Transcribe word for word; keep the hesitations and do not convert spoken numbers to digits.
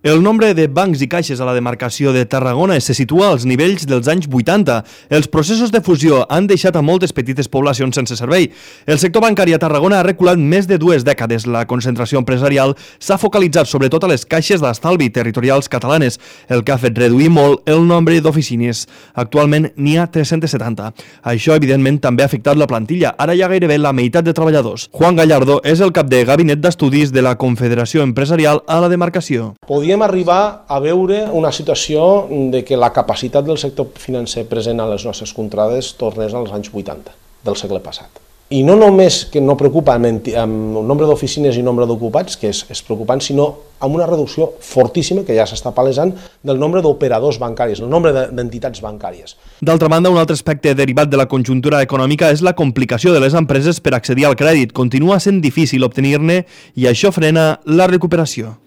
El nombre de bancs i caixes a la demarcació de Tarragona se situa als nivells dels anys vuitanta. Els processos de fusió han deixat a moltes petites poblacions sense servei. El sector bancari a Tarragona ha reculat més de dues dècades. La concentració empresarial s'ha focalitzat sobretot a les caixes d'estalvi territorials catalanes, el que ha fet reduir molt el nombre d'oficines. Actualment n'hi ha tres-cents setanta. Això, evidentment, també ha afectat la plantilla. Ara hi ha gairebé la meitat de treballadors. Juan Gallardo és el cap de gabinet d'estudis de la Confederació Empresarial a la demarcació. Podíem arribar a veure una situació de que la capacitat del sector financer present a les nostres contrades tornés als anys vuitanta del segle passat. I no només que no preocupa amb el nombre d'oficines i nombre d'ocupats, que és, és preocupant, sinó amb una reducció fortíssima, que ja s'està palesant, del nombre d'operadors bancaris, el nombre d'entitats bancàries. D'altra banda, un altre aspecte derivat de la conjuntura econòmica és la complicació de les empreses per accedir al crèdit. Continua sent difícil obtenir-ne i això frena la recuperació.